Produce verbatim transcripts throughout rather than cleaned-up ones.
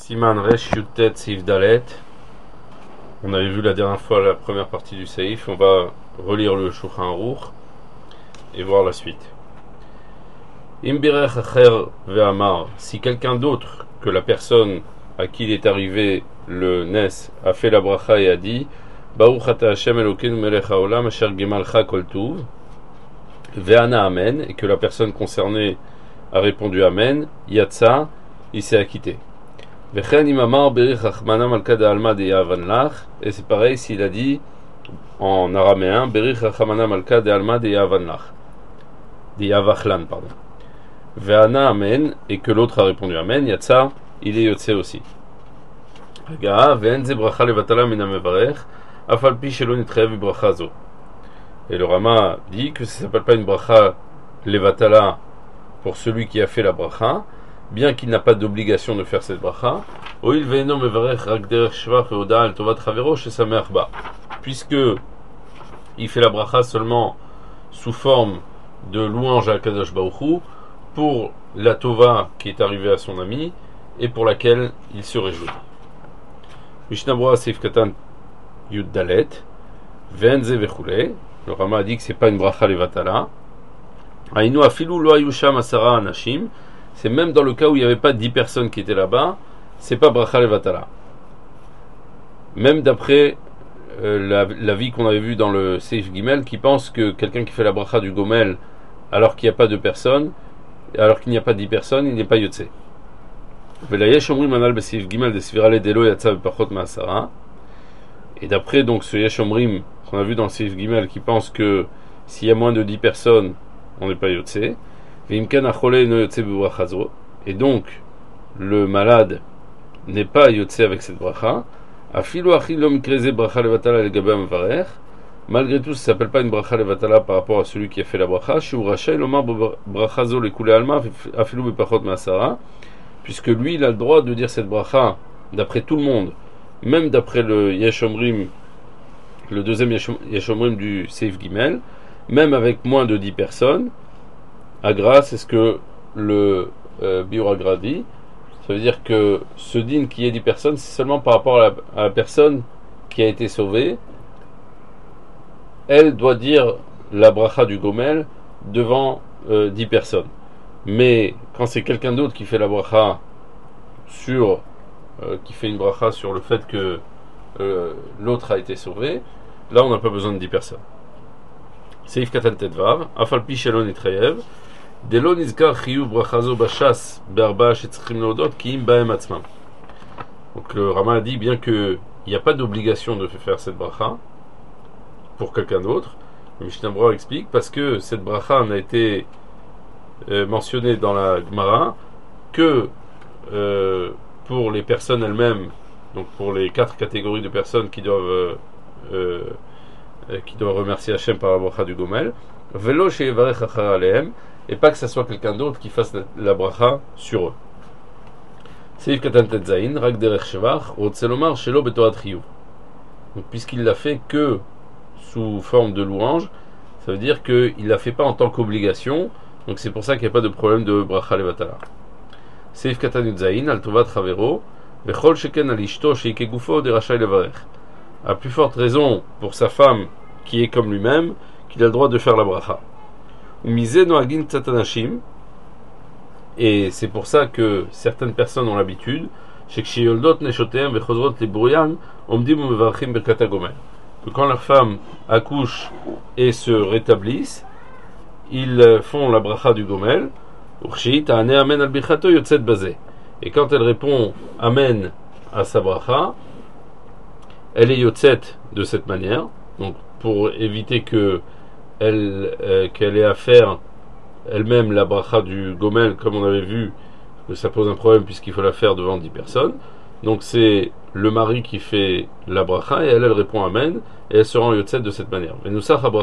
Siman Resh Yutet Seif Dalet. On avait vu la dernière fois la première partie du Seif. On va relire le Shulchan Aruch et voir la suite. Im birech acher ve'amar. Si quelqu'un d'autre que la personne à qui il est arrivé le Nes a fait la bracha et a dit Baruch ata Hashem Elokeinu melech haolam asher gemalcha kol tuv ve'ana amen, et que la personne concernée a répondu amen, yatsa, il s'est acquitté. Et c'est pareil s'il a dit en araméen Berich Rachamana Malka de Alma de Yavanlach, de Yavachlan, pardon. Ve'ana amen, et que l'autre a répondu amen, yatsa, il est yotse aussi. Haga ve'en ze bracha levatala min hamevarech afal pi shelo nitchayev bracha zo. Et le Rama dit que ça s'appelle pas une bracha levatala pour celui qui a fait la bracha, bien qu'il n'a pas d'obligation de faire cette bracha, puisque il fait la bracha seulement sous forme de louange à Kadosh Baruch Hu pour la tova qui est arrivée à son ami et pour laquelle il se réjouit. Mishnah Berurah Seif Katan Yud Dalet Venze Vechule. Le Rama a dit que c'est pas une bracha levatala. Ainu afilu lo ayusham asara anashim. C'est même dans le cas où il n'y avait pas dix personnes qui étaient là-bas, c'est pas bracha levatala. Même d'après euh, la, la vie qu'on avait vue dans le Seif Gimel, qui pense que quelqu'un qui fait la bracha du Gomel alors qu'il n'y a pas de personnes, alors qu'il n'y a pas dix personnes, il n'est pas yotse. Et d'après donc ce Yesh Omrim qu'on a vu dans le Seif Gimel, qui pense que s'il y a moins de dix personnes, on n'est pas yotse. Et donc le malade n'est pas yotse avec cette bracha. Malgré tout, ça ne s'appelle pas une bracha levatala par rapport à celui qui a fait la bracha, puisque lui il a le droit de dire cette bracha d'après tout le monde, même d'après le Yesh Omrim, le deuxième Yesh Omrim du Seif Gimel, même avec moins de dix personnes. Agra, c'est ce que le euh, Biur Agra dit. Ça veut dire que ce din qui est dix personnes, c'est seulement par rapport à la, à la personne qui a été sauvée. Elle doit dire la bracha du Gomel devant euh, dix personnes. Mais quand c'est quelqu'un d'autre qui fait la bracha sur, euh, qui fait une bracha sur le fait que euh, l'autre a été sauvé, là on n'a pas besoin de dix personnes. Seif Katan Tedvav, Afal Pi Shelo Nitchayev. Donc le Rama a dit, bien qu'il n'y a pas d'obligation de faire cette bracha pour quelqu'un d'autre, le Mishnah Berurah explique parce que cette bracha n'a été euh, mentionnée dans la Gemara que euh, pour les personnes elles-mêmes, donc pour les quatre catégories de personnes qui doivent euh, euh, qui doivent remercier Hachem par la bracha du Gomel, velo sheyevarech achar alehem, et pas que ce soit quelqu'un d'autre qui fasse la, la bracha sur eux. Seif Katan Tetzain, Rak derech shevach, Rotzelomar shelo betorat chiyuv. Donc puisqu'il l'a fait que sous forme de louange, ça veut dire qu'il ne l'a fait pas en tant qu'obligation, donc c'est pour ça qu'il n'y a pas de problème de bracha levatala. Seif Katan Yudzain, al tovat chavero, vechol sheken al ishto sheike gufo de rachai levarech. À plus forte raison pour sa femme qui est comme lui-même, qu'il a le droit de faire la bracha. Et c'est pour ça que certaines personnes ont l'habitude que quand leurs femmes accouchent et se rétablissent, ils font la bracha du Gomel. Et quand elle répond amen à sa bracha, elle est yotzet de cette manière, donc pour éviter que elle, euh, qu'elle ait à faire elle-même la bracha du Gomel, comme on avait vu que ça pose un problème puisqu'il faut la faire devant dix personnes. Donc c'est le mari qui fait la bracha et elle, elle répond amen et elle se rend yotzet de cette manière. Et le nusach de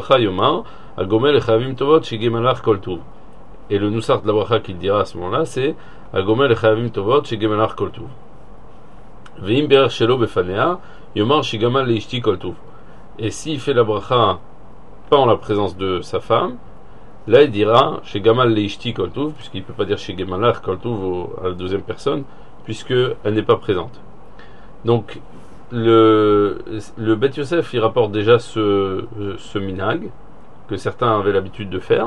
la bracha qu'il dira à ce moment-là, c'est al Gomel echavim tovot shegemalach kol tuv. Ve'im berach shelo befanea yomar shegamal leishti kol tuv. Et s'il fait la bracha pas en la présence de sa femme, là il dira chez Gamal Leishti Koltuv, puisqu'il ne peut pas dire chez Gemalach Koltuv à la deuxième personne, puisqu'elle n'est pas présente. Donc, le, le Bet Yosef, il rapporte déjà ce, ce minag, que certains avaient l'habitude de faire,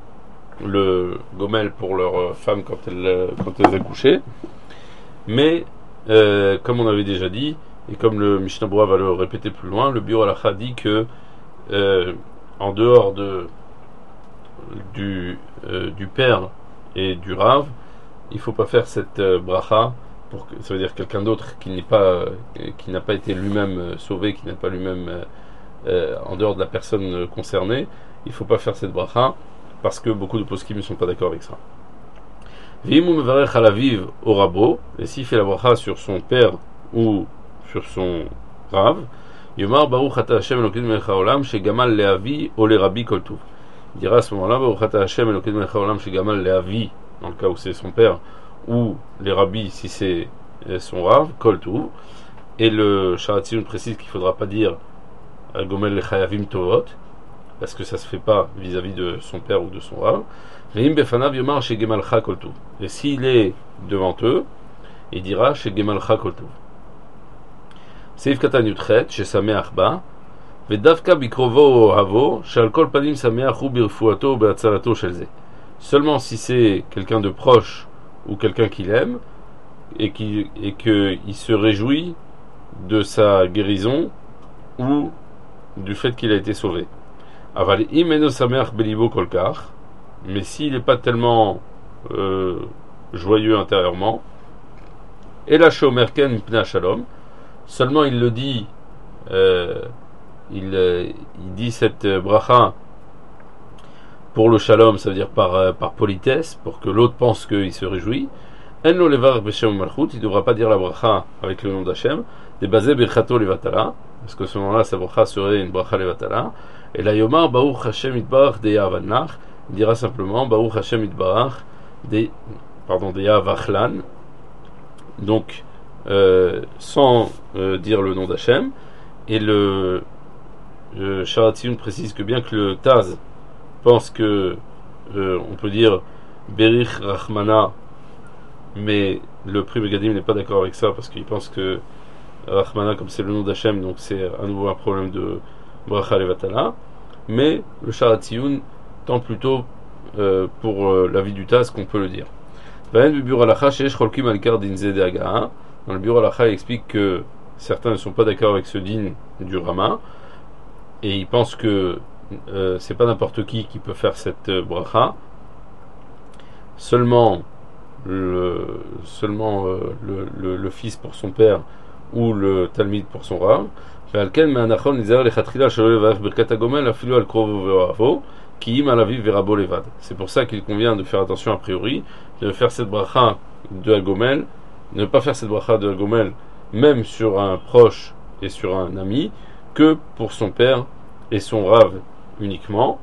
le gomel pour leurs femmes quand elles, quand elles accouchaient. Mais, euh, comme on avait déjà dit, et comme le Mishnah Berurah va le répéter plus loin, le Biur Halacha dit que, euh, en dehors de, du, euh, du père et du Rav, il ne faut pas faire cette euh, bracha, pour que, ça veut dire quelqu'un d'autre qui n'est pas, euh, qui n'a pas été lui-même euh, sauvé, qui n'est pas lui-même euh, euh, en dehors de la personne euh, concernée, il ne faut pas faire cette bracha, parce que beaucoup de poskim ne sont pas d'accord avec ça. V'imou mevarech alaviv au rabo, et s'il fait la bracha sur son père ou sur son Rav, Yomar Baruch Ata Hashem Elokeinu melech haolam shegamal leavi o lerabi kol tuv. Il dira à ce moment-là Baruch Ata Hashem Elokeinu melech haolam shegamal leavi, dans le cas où c'est son père, ou les rabbis si c'est son Rav, kol tuv. Et le Sharatziyun précise qu'il ne faudra pas dire Gomel lechayavim tovot, parce que ça ne se fait pas vis-à-vis de son père ou de son Rav. Ve'im befanav yomar shegemalcha kol tuv. Et s'il est devant eux, il dira shegemalcha kol tuv. Seif katan yutchet shesameach ba vedavka bikrovo havo shal kol panim sameach u birfuato beatzalato shelze. Seulement si c'est quelqu'un de proche ou quelqu'un qu'il aime et qui et que il se réjouit de sa guérison ou du fait qu'il a été sauvé. Aval imeno sameach belibo kolkar. Mais s'il n'est pas tellement euh, joyeux intérieurement, et la shomerken pna shalom, seulement il le dit, euh, il, euh, il dit cette bracha pour le shalom, ça veut dire par, euh, par politesse, pour que l'autre pense qu'il se réjouit. En lo levar b'shem malchut, il ne devra pas dire la bracha avec le nom d'Hachem, des basé birchato levatala, parce que à ce moment-là, sa bracha serait une bracha levatala. Et la yomar baruch Hashem itbarach de yavanach, il dira simplement Baruch Hashem itbarach de, pardon, de Yavachlan, donc euh, sans euh, dire le nom d'Hachem. Et le, le Sharatziyun précise que bien que le Taz pense que euh, on peut dire Berich Rachmana, mais le Pri Megadim n'est pas d'accord avec ça parce qu'il pense que Rachmana, comme c'est le nom d'Hachem, donc c'est à nouveau un problème de Bracha Levatala. Mais le Sharatziyun tend plutôt euh, pour euh, l'avis du Taz qu'on peut le dire. Dans le Biur Halacha, il explique que certains ne sont pas d'accord avec ce din du Rama et ils pensent que euh, c'est pas n'importe qui qui peut faire cette euh, bracha, seulement le, seulement euh, le, le, le fils pour son père ou le talmid pour son Rav. C'est pour ça qu'il convient de faire attention a priori, de faire cette bracha de Hagomel, ne pas faire cette bracha de Hagomel même sur un proche et sur un ami, que pour son père et son Rav uniquement.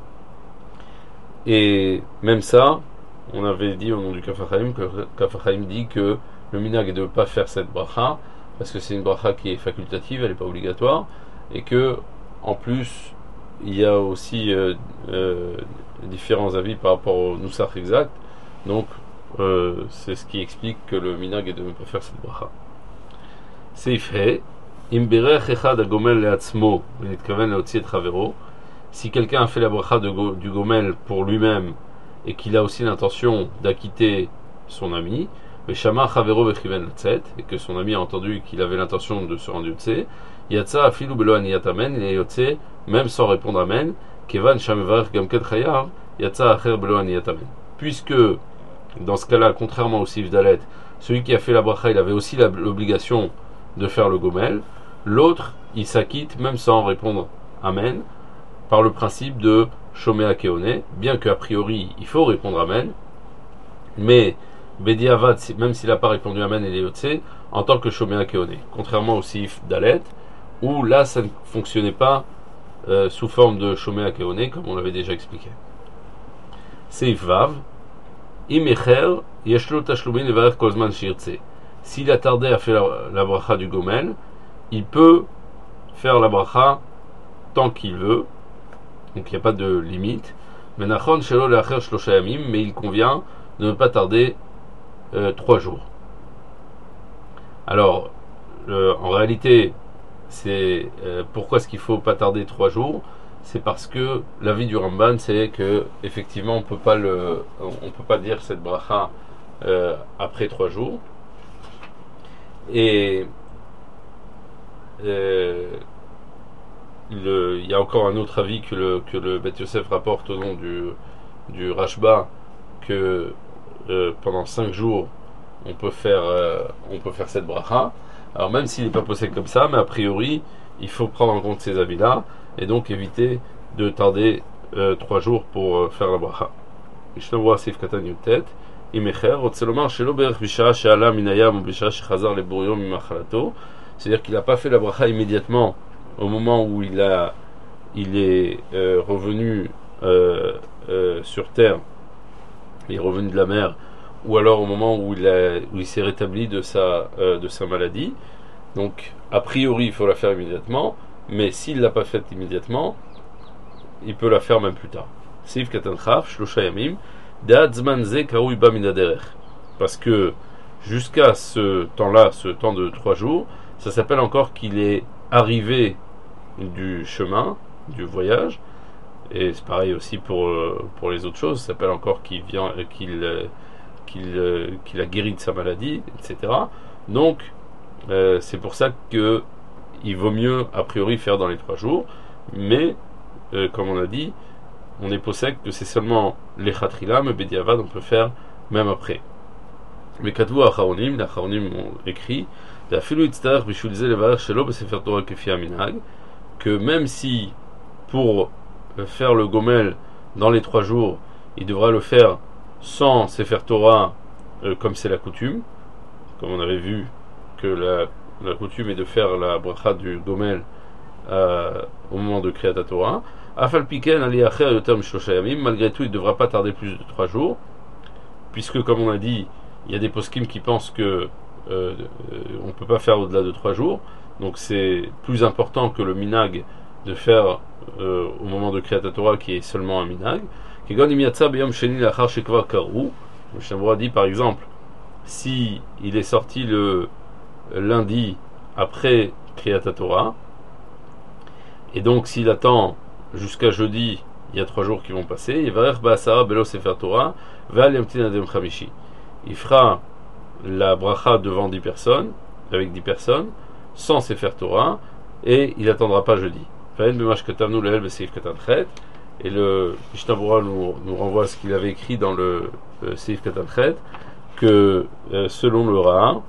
Et même ça, on avait dit au nom du Kaf HaChaim que Kaf HaChaim dit que le minag est de ne pas faire cette bracha parce que c'est une bracha qui est facultative, elle n'est pas obligatoire, et que en plus il y a aussi euh, euh, différents avis par rapport au Nusach exact, donc euh, c'est ce qui explique que le minag est de ne pas faire cette bracha. Seif He, Im berech echad hagomel leatzmo v'nitkaven leotzi et chavero. Si quelqu'un a fait la bracha de go, du gomel pour lui-même et qu'il a aussi l'intention d'acquitter son ami, v'shama chavero v'chiven letzet, et que son ami a entendu qu'il avait l'intention de se rendre yotze, yatsa afilu belo aniyat amen, il est yotze même sans répondre amen, kevan shamevarech gamket chayav, yatsa acher belo aniyat amen. Puisque dans ce cas-là, contrairement au sif dalet, celui qui a fait la bracha, il avait aussi la, l'obligation de faire le gomel, l'autre il s'acquitte même sans répondre amen par le principe de Shomea Keone, bien qu'a priori il faut répondre amen, mais Bediavad, même s'il n'a pas répondu amen et les Yotse, en tant que Shomea Keone, contrairement au Sif Dalet, où là ça ne fonctionnait pas euh, sous forme de Shomea Keone, comme on l'avait déjà expliqué. Seif Vav, Imecher, Yeshlo Tashlumin Levarer Kozman Shirtse. S'il a tardé à faire la, la bracha du Gomel, il peut faire la bracha tant qu'il veut, donc il n'y a pas de limite. Mais il convient de ne pas tarder euh, trois jours. Alors, euh, en réalité, c'est euh, pourquoi est-ce qu'il faut pas tarder trois jours? C'est parce que l'avis du Ramban, c'est que effectivement, on peut pas le, on peut pas dire cette bracha euh, après trois jours. Et euh, le, il y a encore un autre avis que le que le Beth Yosef rapporte au nom du du Rashba, que euh, pendant cinq jours on peut faire euh, on peut faire cette bracha. Alors même s'il n'est pas posé comme ça, mais a priori il faut prendre en compte ces avis-là et donc éviter de tarder euh, trois jours pour euh, faire la bracha. Mishnah Sif Katan Yutet Imecher רוצה לומר שלא בערך בשעה שעלה מן הים או בשעה שחזר לבוריו ממחלתו, c'est-à-dire qu'il n'a pas fait la bracha immédiatement au moment où il a il est euh, revenu euh, euh, sur terre, il est revenu de la mer, ou alors au moment où il, a, où il s'est rétabli de sa, euh, de sa maladie. Donc a priori il faut la faire immédiatement, mais s'il ne l'a pas faite immédiatement, il peut la faire même plus tard. Seif Katan Chaf Shlosha Yamim Da'at Zman Ze Karoui Ba Min Haderech, parce que jusqu'à ce temps-là, ce temps de trois jours, ça s'appelle encore qu'il est arrivé du chemin, du voyage, et c'est pareil aussi pour, pour les autres choses, ça s'appelle encore qu'il vient, qu'il, qu'il, qu'il a guéri de sa maladie, et cetera. Donc, euh, c'est pour ça que il vaut mieux, a priori, faire dans les trois jours, mais, euh, comme on a dit, on est possède que c'est seulement les chatrila, mais bediavad, on peut faire même après. Mais kadvu acharonim, les acharonim ont écrit, que même si pour faire le gomel dans les trois jours, il devra le faire sans Sefer Torah, euh, comme c'est la coutume, comme on avait vu que la, la coutume est de faire la bracha du gomel euh, au moment de Kriyat Torah. Afal piken ali acher yoter mishlosha yamim, malgré tout il ne devra pas tarder plus de trois jours, puisque comme on a dit, il y a des poskim qui pensent que euh, on ne peut pas faire au-delà de trois jours, donc c'est plus important que le minag de faire euh, au moment de Kriyat Torah qui est seulement un minag. Kegon imiatsa beyom sheni lachar shekvar karu, le Mishnah dit par exemple, si il est sorti le lundi après Kriyat Torah, et donc s'il attend jusqu'à jeudi, il y a trois jours qui vont passer, il fera la bracha devant dix personnes, avec dix personnes, sans Sefer Torah, et il n'attendra pas jeudi. Et le Mishnah Berurah nous, nous renvoie à ce qu'il avait écrit dans le, le Seif Katan Chet, que euh, selon le Ra,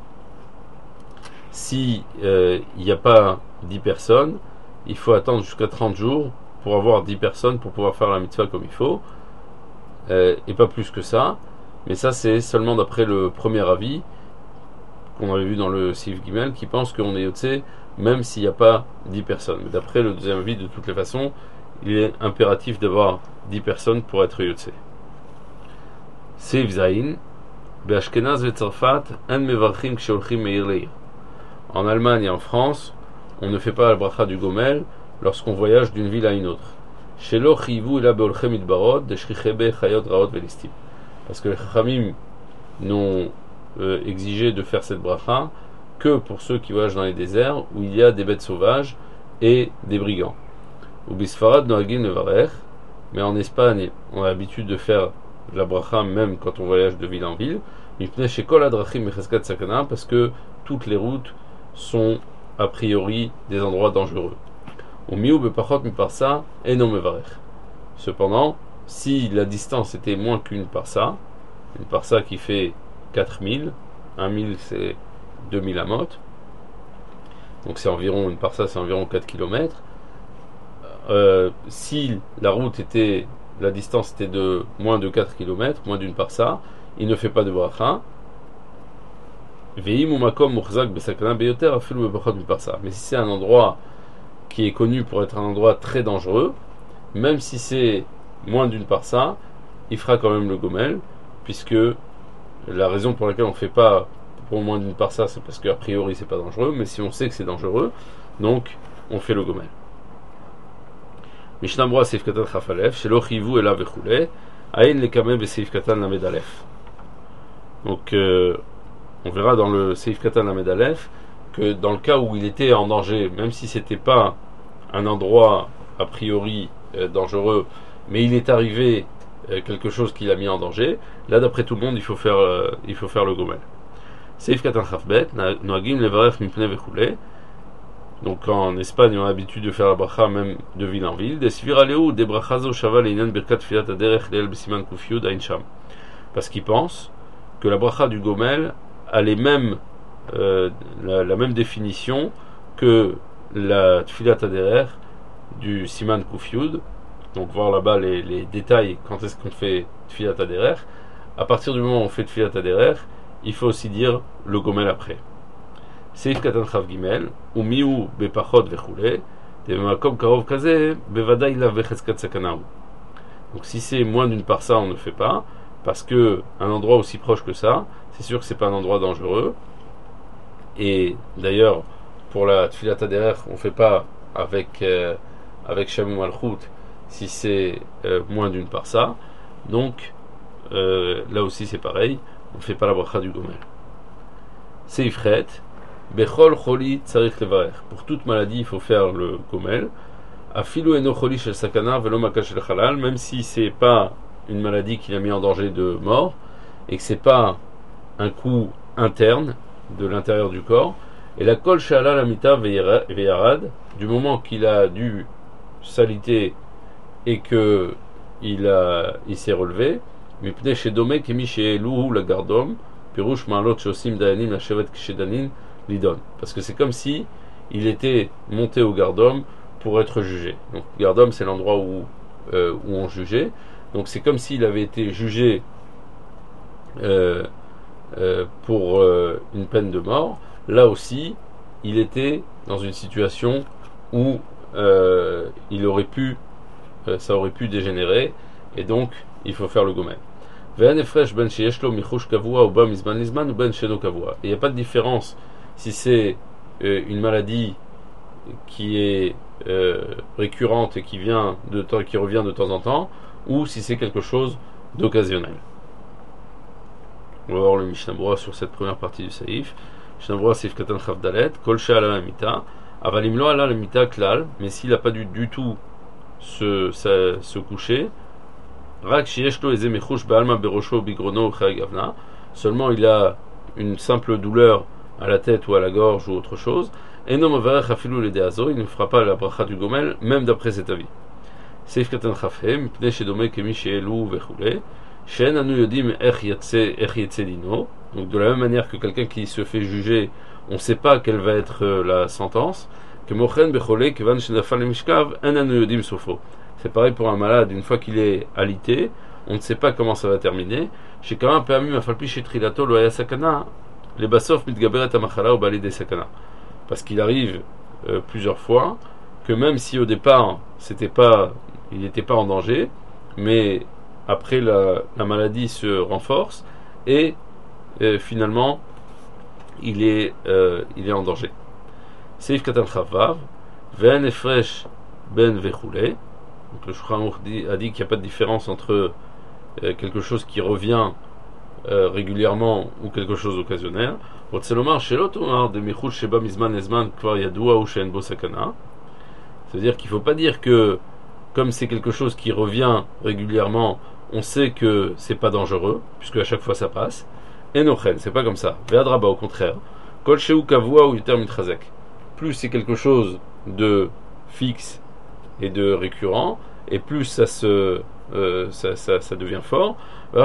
si euh, il n'y a pas dix personnes, il faut attendre jusqu'à trente jours pour avoir dix personnes pour pouvoir faire la mitzvah comme il faut, euh, et pas plus que ça. Mais ça c'est seulement d'après le premier avis qu'on avait vu dans le Sif Gimel, qui pense qu'on est Yotze même s'il n'y a pas dix personnes. Mais d'après le deuxième avis, de toutes les façons, il est impératif d'avoir dix personnes pour être Yotze. Sif Zain Be'ashkenaz ve'Tzarfat en mevarchim ksheolchim meir leir. En Allemagne et en France, on ne fait pas la bracha du Gomel lorsqu'on voyage d'une ville à une autre. Shelo chivu ela beolchem idbarot de shrichebe chayot raot velistim. Parce que les Chachamim n'ont euh, exigé de faire cette bracha que pour ceux qui voyagent dans les déserts où il y a des bêtes sauvages et des brigands. Ou bisfarad noagin nevarech, mais en Espagne, on a l'habitude de faire la bracha même quand on voyage de ville en ville. Mipnei shekol hadrachim mecheskat sakana, parce que toutes les routes sont a priori des endroits dangereux. Ou miou bepachot miparsa et non mevarech. Cependant, si la distance était moins qu'une parsa, une parsa qui fait quatre mille, un mille c'est deux mille amot, donc c'est environ, une parsa c'est environ quatre kilomètres, euh, si la route était, la distance était de moins de quatre kilomètres, moins d'une parsa, il ne fait pas de bracha. Mais si c'est un endroit qui est connu pour être un endroit très dangereux, même si c'est moins d'une parsa, il fera quand même le gomel, puisque la raison pour laquelle on ne fait pas pour moins d'une parsa, c'est parce qu'a priori c'est pas dangereux, mais si on sait que c'est dangereux, donc on fait le gomel. Mishnah Berurah Seif Katan Chaf Alef, Shelo chivu ela vechule, ayin lekame beseif Katan lamed Alef. Donc euh, on verra dans le Seif Katan Lamed Aleph que dans le cas où il était en danger, même si c'était pas un endroit a priori euh, dangereux, mais il est arrivé euh, quelque chose qui l'a mis en danger, là d'après tout le monde il faut faire, euh, il faut faire le gomel. Seif Katan Chafbet, Noagim Levarech Mipne Vechule. Donc en Espagne on a l'habitude de faire la bracha même de ville en ville. Des Sviraleu, des brachazo Shaval Einan Birkat Filat Aderech Leel Besiman Kufiud Ain Sham. Parce qu'ils pensent que la bracha du gomel a les mêmes, euh, la, la même définition que la Tfilat Aderer du Siman Kufiud. Donc voir là-bas les, les détails quand est-ce qu'on fait Tfilat Aderer. À partir du moment où on fait Tfilat Aderer, il faut aussi dire le gomel après. Seif Katan Chav Gimel, ou miu bepachot vechule, temakom karov kaze, bevadai la vecheskat sakanaou. Donc si c'est moins d'une parsa, on ne fait pas, parce que un endroit aussi proche que ça, c'est sûr que c'est pas un endroit dangereux. Et d'ailleurs, pour la Tfilat Aderer, on fait pas avec euh, avec Shamu Malchut si c'est euh, moins d'une parsa. Donc euh, là aussi c'est pareil, on ne fait pas la bracha du gomel. Seifret, bechol choli tzarich levarer. Pour toute maladie, il faut faire le gomel. Afilu eno choli shel sakana velo maka shel halal, même si c'est pas une maladie qui l'a mis en danger de mort et que c'est pas un coup interne de l'intérieur du corps. Et la kol she'ala lamita veyarad, du moment qu'il a dû s'aliter et que il a, il s'est relevé, mipne shedome kemi she'elu la gardom, pirush ma'alot shosim dayanim la shevet kshedanin lidon. Parce que c'est comme si il était monté au gardom pour être jugé. Donc gardom c'est l'endroit où euh, où on jugeait. Donc c'est comme s'il avait été jugé euh, euh, pour euh, une peine de mort. Là aussi, il était dans une situation où euh, il aurait pu, euh, ça aurait pu dégénérer, et donc il faut faire le gomel. Ben il n'y a pas de différence si c'est euh, une maladie qui est euh, récurrente et qui vient de temps, qui revient de temps en temps, ou si c'est quelque chose d'occasionnel. On va voir le Mishnah Berurah sur cette première partie du Saïf. Mishnah Berurah Seif Katan Chav Dalet, Kol she'ala lamita, avalim lo ala lamita klal, mais s'il n'a pas dû du tout se, se, se coucher, rak sheyesh lo eze mechush ba'alma berosho bigrono uchay gavna, seulement il a une simple douleur à la tête ou à la gorge ou autre chose, eno mavarech afilu ledeazo, il ne fera pas la bracha du gomel, même d'après cet avis. Seif Katan Chafhem, Pnei Shedome Kemi She'elu Vechule, Shen Anu Yodim Ech Yetze Dino. Donc de la même manière que quelqu'un qui se fait juger, on ne sait pas quelle va être euh, la sentence. Que Mochen Bechole Kevan Shenafal Mishkav En Anu Yodim Sofo. C'est pareil pour un malade, une fois qu'il est alité, on ne sait pas comment ça va terminer. Chez Kama Peamim Afalpi Shetrilato Lo Haya Sakana, Les Basof Mitgaberet Amachala ou Bali des Sakana. Parce qu'il arrive euh, plusieurs fois que même si au départ c'était pas, il n'était pas en danger, mais après la, la maladie se renforce et euh, finalement il est, euh, il est en danger. Seif Katan Chavav, Ve'en Efresh Ben Vechule. Donc le Shulchan Aruch a dit qu'il n'y a pas de différence entre euh, quelque chose qui revient euh, régulièrement ou quelque chose d'occasionnel. Otselomar Shelotomar de Michul Sheba Mizman Ezman Kvar Yadua ou Shen Bo Sakana. C'est-à-dire qu'il ne faut pas dire que, comme c'est quelque chose qui revient régulièrement, on sait que c'est pas dangereux, puisque à chaque fois ça passe. Et nochen, c'est pas comme ça. Ve'adraba, au contraire. Kol sheu kavua ou yuter mitrazek. Plus c'est quelque chose de fixe et de récurrent, et plus ça se, euh, ça, ça, ça devient fort.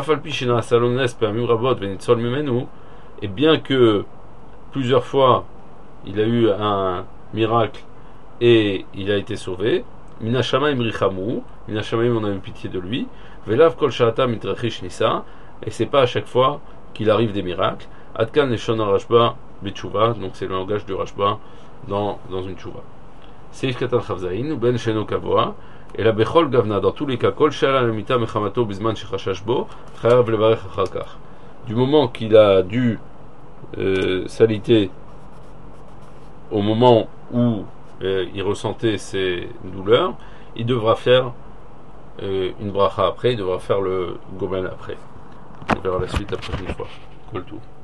Et bien que plusieurs fois il a eu un miracle et il a été sauvé, Minashamaim Richamou, Minashamaim on a eu pitié de lui, Velav Kol Shata Mitrachish Nisa, et c'est pas à chaque fois qu'il arrive des miracles. Adkan Leshon Rashba Betshuva, donc c'est le langage du Rashba dans, dans une Tshuva. Seif Katan Chavzaïn, ou Ben Sheno Kavoa, et la Bechol Gavna, dans tous les cas, Kol Shala Lemita Mechamato Bizman Shechashash Bo, Chayav Levarech Achalkach. Du moment qu'il a dû euh, s'aliter au moment où euh, il ressentait ses douleurs, il devra faire euh, une bracha après, il devra faire le gomel après. On verra la suite la prochaine fois. Kol tout.